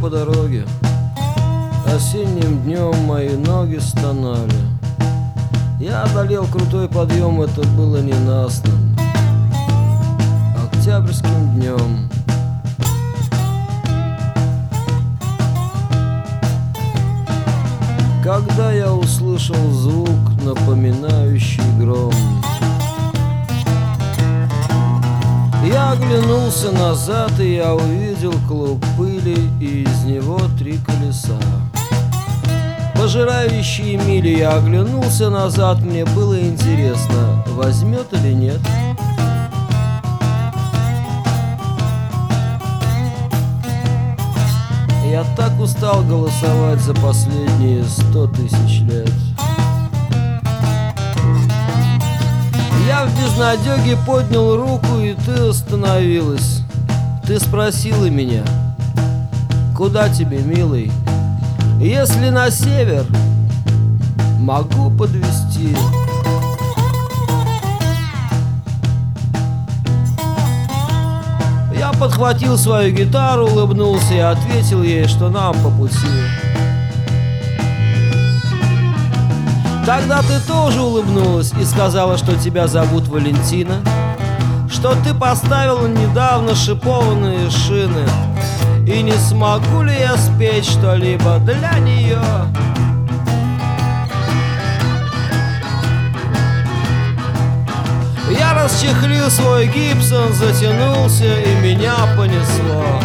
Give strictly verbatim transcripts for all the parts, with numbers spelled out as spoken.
по дороге. Осенним днем мои ноги стонали. Я одолел крутой подъем, это было ненастным октябрьским днем. Когда я услышал звук, напоминающий гром, я оглянулся назад, и я увидел клуб пыли, и из него три колеса, пожирающие мили. Я оглянулся назад, мне было интересно, возьмет или нет. Я так устал голосовать за последние сто тысяч лет. Я в безнадеге поднял руку, и ты остановилась. Ты спросила меня: куда тебе, милый? Если на север, могу подвезти. Я подхватил свою гитару, улыбнулся и ответил ей, что нам по пути. Тогда ты тоже улыбнулась и сказала, что тебя зовут Валентина, что ты поставила недавно шипованные шины, и не смогу ли я спеть что-либо для нее. Я расчехлил свой Гибсон, затянулся, и меня понесло.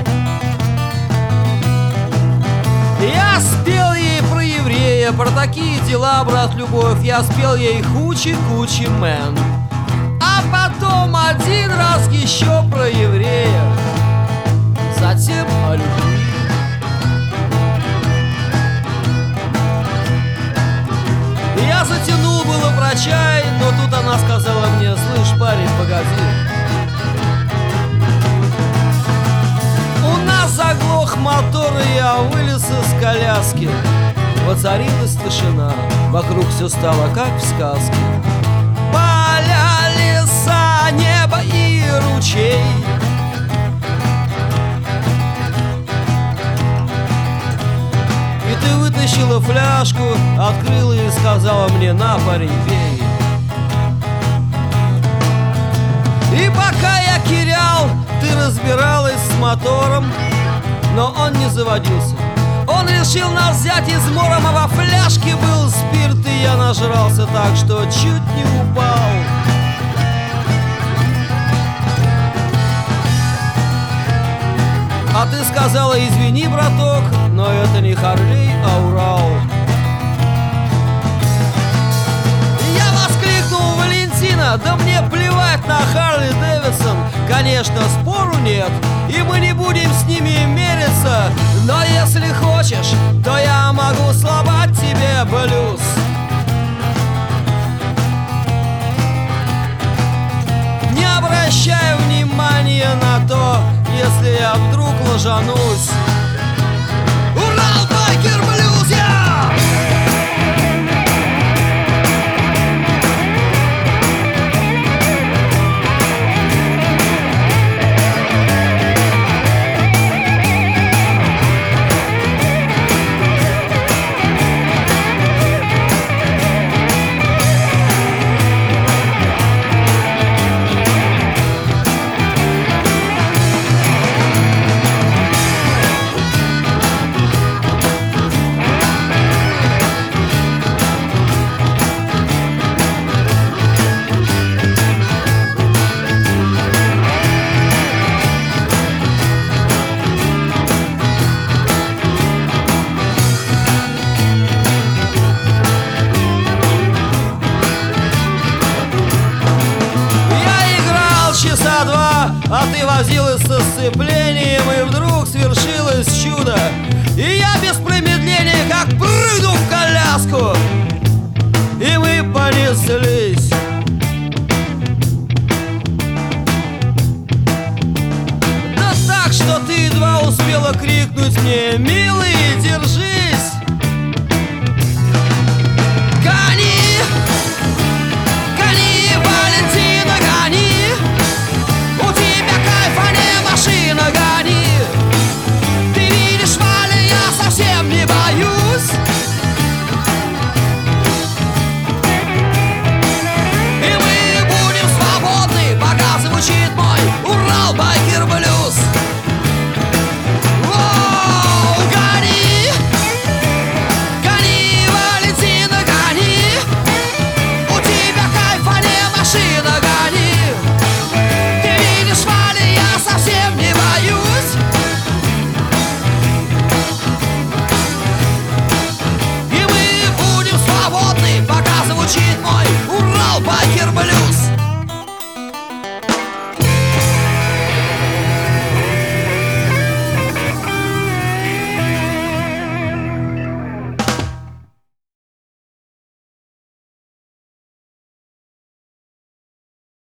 Я спел ей про еврея, про такие дела, брат, любовь. Я спел ей хучи-кучи мэн, а потом один раз еще про еврея, затем о любви. Я затянул было про чай, но тут она сказала мне: слышь, парень, погоди, у нас заглох мотор, и я вылез из коляски. Воцарилась тишина, вокруг все стало как в сказке. Поля, леса, небо и ручей. И ты вытащила фляжку, открыла и сказала мне: на, парень, пей. И пока я кирял, ты разбиралась с мотором, но он не заводился. Он решил нас взять измором, а во фляжке был спирт, и я нажрался так, что чуть не упал. А ты сказала: извини, браток, но это не Харлей, а Урал. Я воскликнул: Валентина, да мне плевать на Харли Дэвидсон. Конечно, спору нет, и мы не будем с ними мериться, но если хочешь, то я могу сломать тебе блюз. Не обращай внимания на то, если я вдруг ложанусь. Урал, байкер, блюз, я! А ты возилась со сцеплением, и вдруг свершилось чудо. И я без промедления как прыгну в коляску, и мы понеслись. Да так, что ты едва успела крикнуть мне: